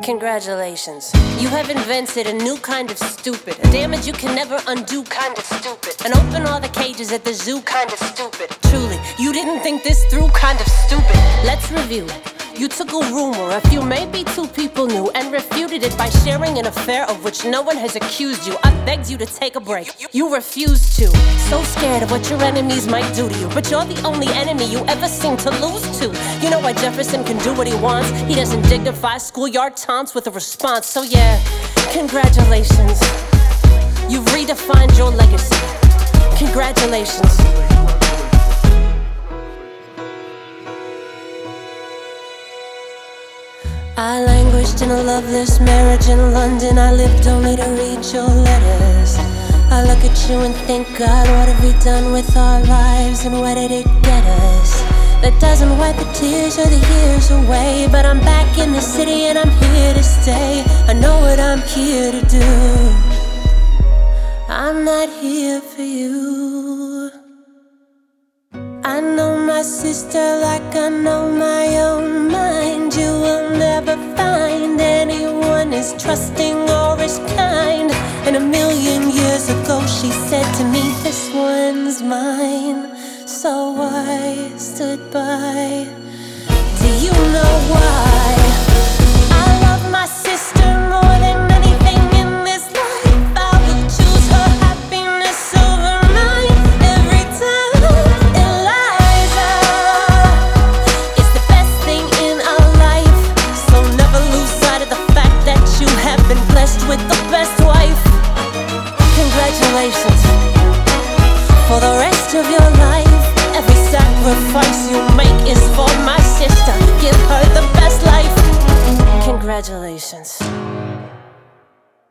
Congratulations. You have invented a new kind of stupid, a damage you can never undo kind of stupid, and open all the cages at the zoo kind of stupid. Truly, you didn't think this through kind of stupid. Let's review. You took a rumor a few, maybe two people knew, and refuted it by sharing an affair of which no one has accused you. I begged you to take a break. You refused to. So scared of what your enemies might do to you, but you're the only enemy you ever seem to lose to. You know why Jefferson can do what he wants? He doesn't dignify schoolyard taunts with a response. So yeah, congratulations. You've redefined your legacy. Congratulations. I languished in a loveless marriage in London. I lived only to read your letters. I look at you and think, God, what have we done with our lives and where did it get us? That doesn't wipe the tears or the years away, but I'm back in the city and I'm here to stay. I know what I'm here to do. I'm not here for you. I know my sister like I know my own mind. You will never find anyone as trusting or as kind. And 1,000,000 years ago she said to me, this one's mine. So I stood by. Do you know why? I love my sister more than anything in this life. I will choose her happiness over mine every time. Eliza is the best thing in our life, so never lose sight of the fact that you have been blessed with the best wife. Congratulations. For the rest of your life, every sacrifice you make is for my sister. Give her the best life. Congratulations.